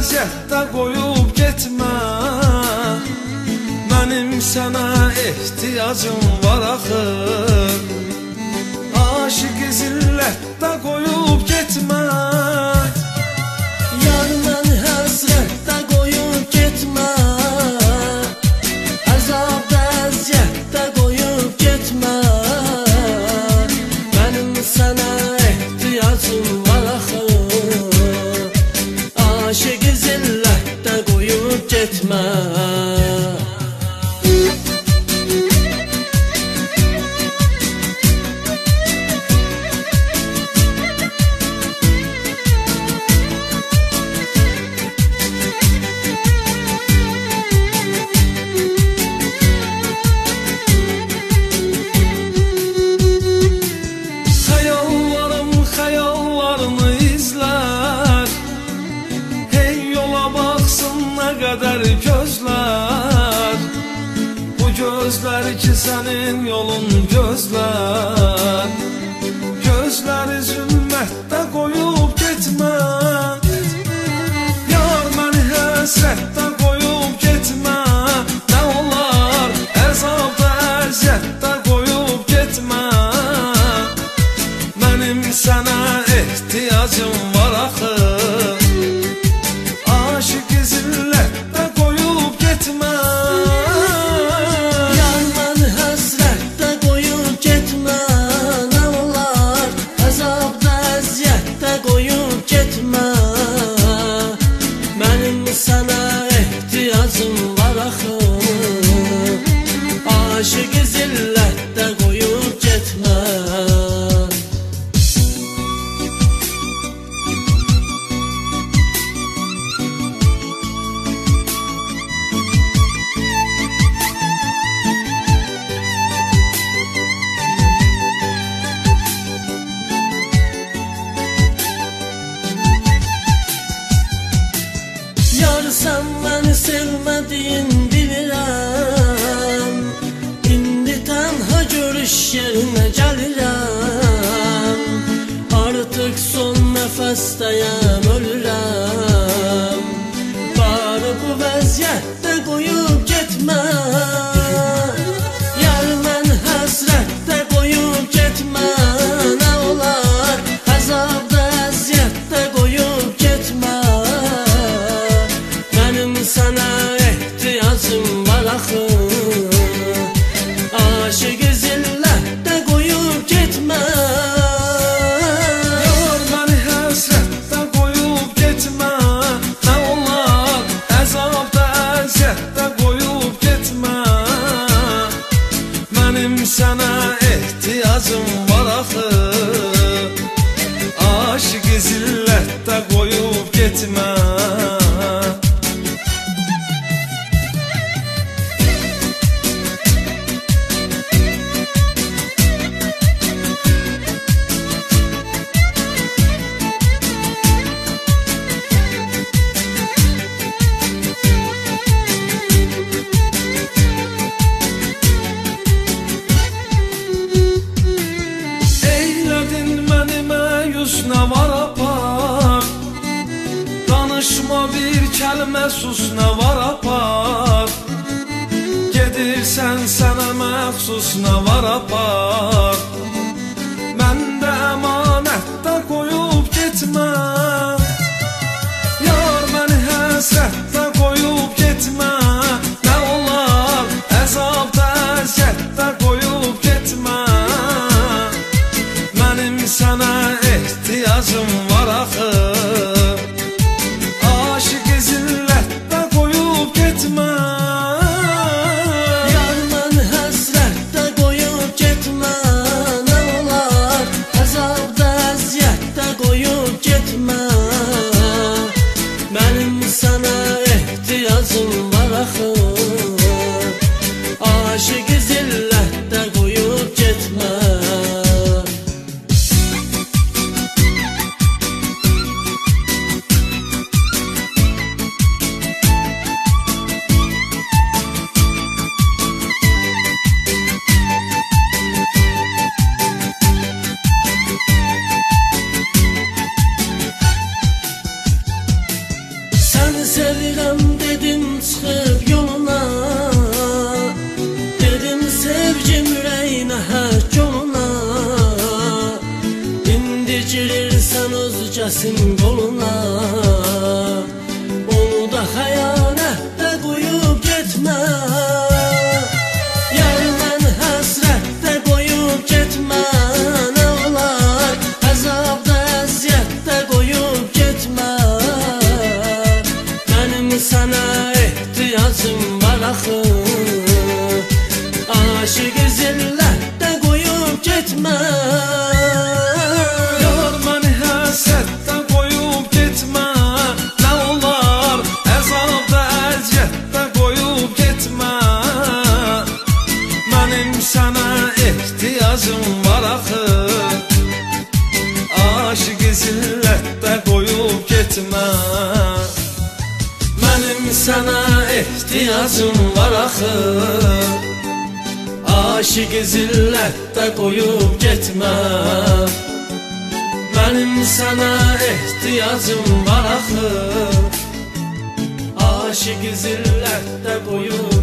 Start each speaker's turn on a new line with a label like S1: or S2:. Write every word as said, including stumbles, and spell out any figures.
S1: əziyyətdə qoyub getmə. Mənim sənə ehtiyacım var axı. Aşıqı zillətdə qoyub getmə.
S2: Yar məni həsrətdə qoyub getmə. Əzabda əziyyətdə qoyub getmə. Mənim sənə ehtiyacım var axı. Aşıqı zillətdə qoyub getmə.
S1: Qədər gözlər, bu gözlər ki sənin yolun gözlər. Gözləri zülmətdə qoyub getmə. Yar məni həsrətdə qoyub getmə. Nə olar əzabda əziyyətdə qoyub getmə. Mənim sənə ehtiyacım var axı. Aşıqı zillətdə qoyub getmə.
S2: Yar məni həsrətdə qoyub getmə. Nə olar əzabda əziyyətdə qoyub getmə. Mənim sənə ehtiyacım var axı. Aşıqı zillətdə qoyub getmə. Yar sən məni sevmədiyin bilirəm. İndi tənha görüş yerinə gəlirəm. Artıq son nəfəsdəyəm, ölürəm. Barı bu vəziyyətdə qoyub getmə. Yar məni həsrətdə qoyub getmə. Nə olar əzabda əziyyətdə qoyub getmə. Sənə ehtiyacım var axı. Aşıqı zillətdə qoyub getmə.
S1: Yar məni həsrətdə qoyub getmə. Nə olar əzabda əziyyətdə qoyub getmə. Mənim sənə ehtiyacım var axı. Aşıqı zillətdə qoyub getmə. Nə var apar. Danışma bir kəlmə sus, nə var apar. Gedirsən sənə məxsus, nə var apar. Məndə əmanətdə qoyub getmə. Yar məni həsrətdə qoyub getmə. Nə olar əzabda əziyyətdə qoyub getmə. Mənim sənə ehtiyacım var axı. Aşıqı zillətdə qoyub getmə.
S2: Yar məni həsrətdə qoyub getmə. Nə olar əzabda əziyyətdə qoyub getmə. Mənim sənə ehtiyacım var axı. Aşıqı zillətdə qoyub getmə. Seni sevirəm dedim çıxıb yoluna, dedim sevgim ürəyinə həkk oluna. İndi girirsən özgəsin qoluna, onu da xəyanətdə qoyub getmə. Yar mən həsrətdə qoyub getmə, nə olar əzabda əziyyətdə qoyub getmə. Mənim sənə ehtiyacım var axı, aşıqı zillətdə qoyub getmə.
S1: Yar məni həsrətdə qoyub getmə, nə olar əzabda əziyyətdə qoyub getmə. Mənim sənə ehtiyacım var axı, aşıqı zillətdə qoyub getmə. Mənim sənə ehtiyacım var axı, aşıqı zillətdə qoyub getmə. Mənim sənə ehtiyacım var axı, aşıqı zillətdə qoyub